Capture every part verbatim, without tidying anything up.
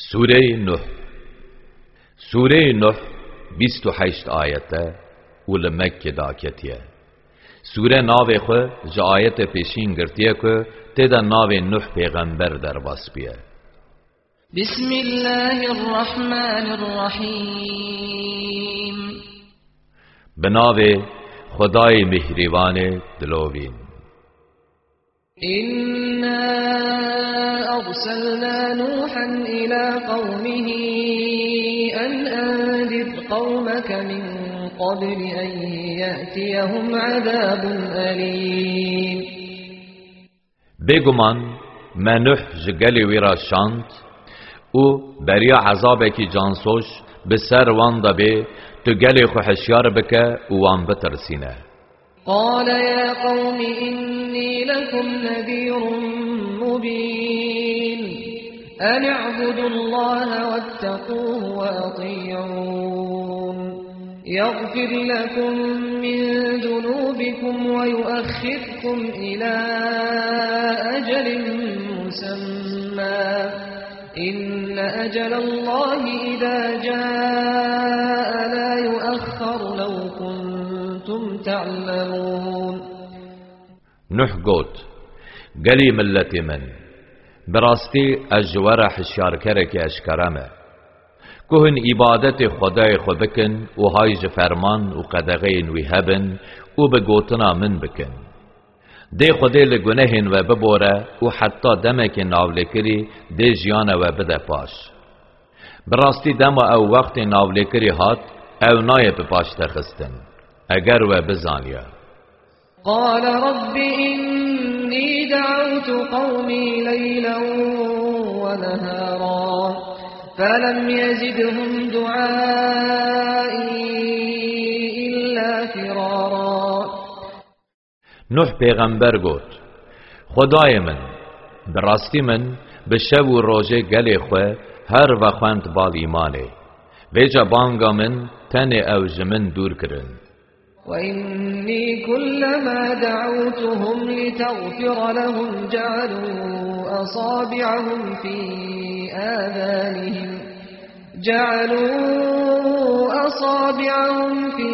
سوره نوح سوره نوح بیست و هشت آیته و لمکه داکتیه. سوره ناوی خو جا آیت پیشین گرتیه که تیدا ناوی نوح پیغمبر در باس بیه. بسم الله الرحمن الرحیم. بناوی خدای مهریوان دلوین. إنا أرسلنا نوحا إلى قومه أن أنذر قومك من قبل أن يأتيهم عذاب أليم. بگمان ما نوح جگلی ویرا شاند او بریا عذابك جانسوش بسر وان دبی تو گلی خو حشیار بکه وان بترسینه. قال يا قوم إني لكم نذير مبين أن اعبدوا الله واتقوه وأطيعون يغفر لكم من ذنوبكم ويؤخركم إلى أجل مسمى إن أجل الله إذا جاء لا يؤخر لو كنتم تعلمون. نوح گوت گلی ملت من براستی اجوار حشیار کرک اشکرمه کهن عبادت خدای خو بکن و هایج فرمان و قدغین وی هبن و بگوتنا من بکن دی خدای لگنهن و ببوره و حتی دمک ناولکری دی جیان و بده پاش براستی دم او وقت ناولکری هات او نای بپاش تخستن اگر و بزانیا. قال رب إني دعوت قومي ليلا ونهارا فلم يزدهم دعائي إلا فرارا. نوح پیغمبر گوت خدای من براستی من به شب و روزه گلی خواه هر وخوانت بال ایمانه ویجا بانگا من تن اوج من دور کرن. وإني كلما دعوتهم لتغفر لهم جعلوا أصابعهم في آذانهم جعلوا أصابعهم في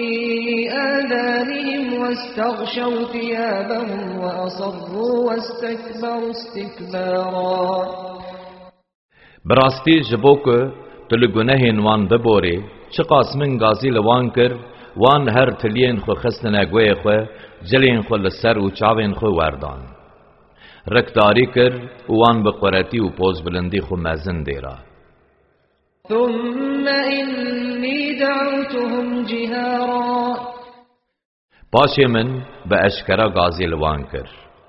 آذانهم واستغشوا ثيابهم وأصروا واستكبروا استكبارا. براستی جبوک تل گناهین وان ببوری چه قاسمن گازی لوان کر وان هر تلین خو خستن اگوی خو جلین خو لسر و چاوین خو وردان رکداری کر وان بقورتی و پوز بلندی خو مزن دیرا. ثم إني دعوتهم جهارا پاشی من به اشکرا گازی لوان کر.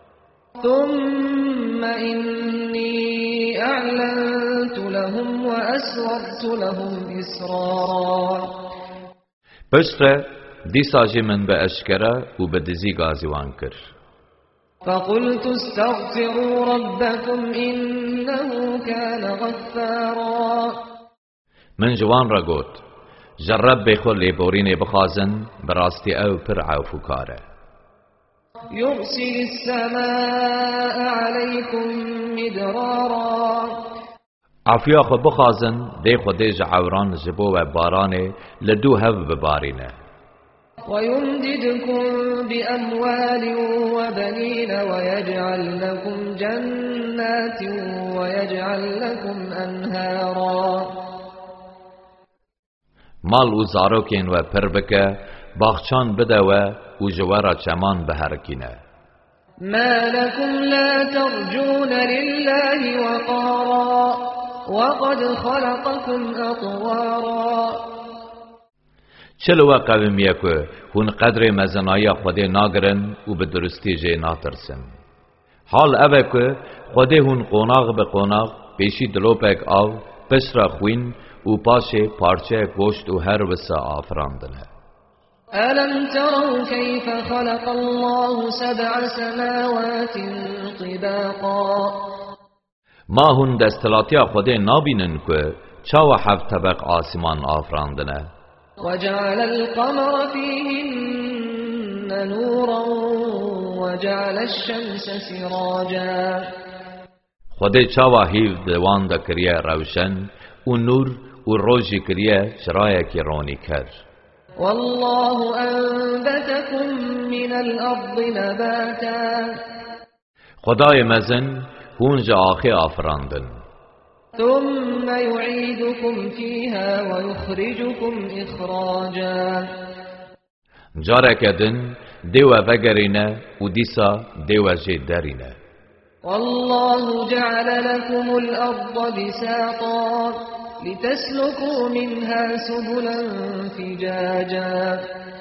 ثم إني أعلنت لهم وأسررت لهم إسرارا. پشت دیساجی من به اشکرا و به دزی گازی وان کر. فقلت استغفروا ربكم إنه كان غفارا. من جوان را گوت جرب بخور لیبورین بخازن براستی او پر عوفو کاره. يرسل السماء عليكم مدرارا. عفیا خو بخازن دی خو دی جعوران جبو و بارانه لدو هف ببارینه. ويمددكم بأموال وبنين ويجعل لكم جنات ويجعل لكم أنهارا. مال و زاروکین و پر بکه باغچان بده و و جوارا چمان بهرکینه. ما لكم لا ترجون لله وقارا وقد خلقكم أطوارا. چلو قومیه که هون قدر مزنایی خوده ناگرن و به درستی جه ناترسن. حال اوه که خوده هون قوناغ به قوناغ پیشی دلوپک آو پسرا خوین و پاشه پارچه گوشت و هر وسا آفراندنه. ألم تروا كيف خلق الله سبع سماوات طباقا. ما هون دستلاتی خوده نابینن که چاو هفت طبق آسمان آفراندنه. وجعل القمر فيهن نورا وجعل الشمس سراجا. خودی چاوا هیو دوان دا کریه روشن و نور و روژی کریه چرایه کی رونی کر. والله أنبتكم من الأرض نباتا خدای مزن هونجا آخی آفراندن. ثم يعيدكم فيها ويخرجكم إخراجا جارك دن دیو وگرینه و دیسا دیو جدرینه. والله جعل لكم الأرض بساطا لتسلكوا منها سبلا فجاجا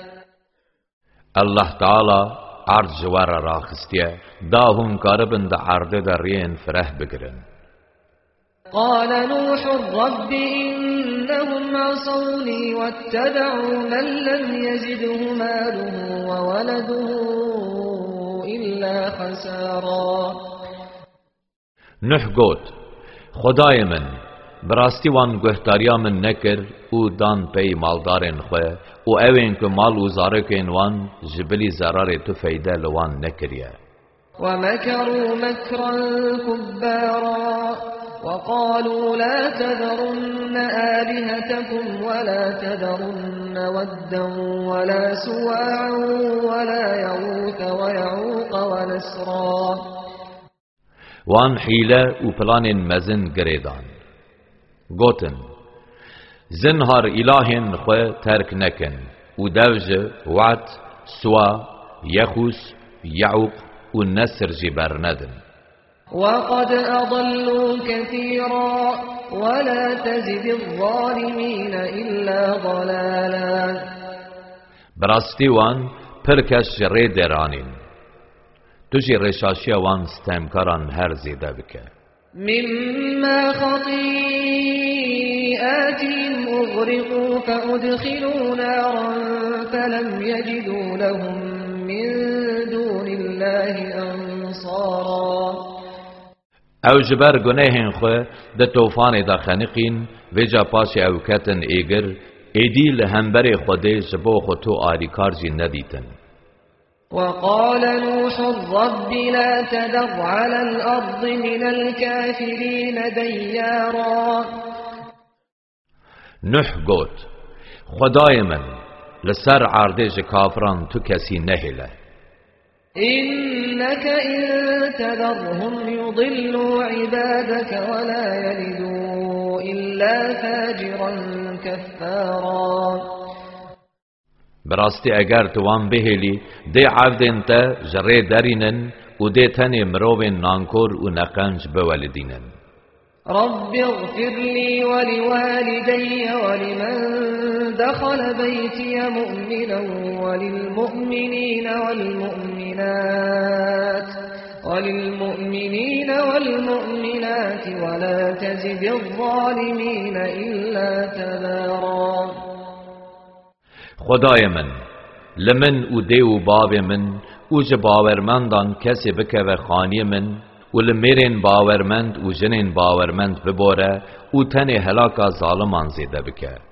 الله تعالى عرض جوار راخستیه دا هم کاربن دا عرض دا رین فره بگرن. قال نوح رب إنهم عصوني واتبعوا من لم يزده ماله وولده إلا خسارا. نوح گوت خدای من براستی وان گوهتاریا من نکر او دان پی مالدارن خواه و اوین که مال و زارکین وان جبلی زرار تو فیده لوان نکریه. ومكروا مكرا كبارا وقالوا لا تذرن آلهتكم ولا تذرن ودا ولا سواعا ولا يغوث ويعوق ونسرا. وان حیله و پلان مزن گریدان گوتن زنهار الهین خو ترک نکن و دوج وعد سوا یخوس یعوق و نسر جبر ندن. وقد أضلوا كثيرا ولا تزد الظالمين إلا ضلالا. براستی وان پرکش ری درانین تجی رشاشی وان ستمکاران هر زیده بکه. مما خطيئاتهم أغرقوا فأدخلوا نارا فلم يجدوا لهم من دون الله أنصارا. او جبر گناهن خو د توفان دا خنقین وجا پاش او کتن ایگر ایدی لهمبر خوده جبو خطو آریکار جی ندیتن. وقال نوح رب لا تذر على الأرض من الكافرين ديارا. نوح گوت خدای من لسر عردش کافران تو کسی نهله. إنك إن تذرهم يضلوا عبادك ولا يلدوا إلا فاجرا كفارا. براستی اگر توان بهلی دی عبدن تا جره درینن و دی تن مروین نانکور و نقنج بولدینن. رب اغفر لي ولوالدي ولمن دخل بيتي مؤمنا وللمؤمنين والمؤمنات وللمؤمنين والمؤمنات ولا تزد الظالمين إلا تبارا. خدای من لمن و دی و باب من و جه باورمندان کسی بکه و خانی من و لمیرین باورمند و جنین باورمند ببوره و تن هلاکا ظالمان زیده بکه.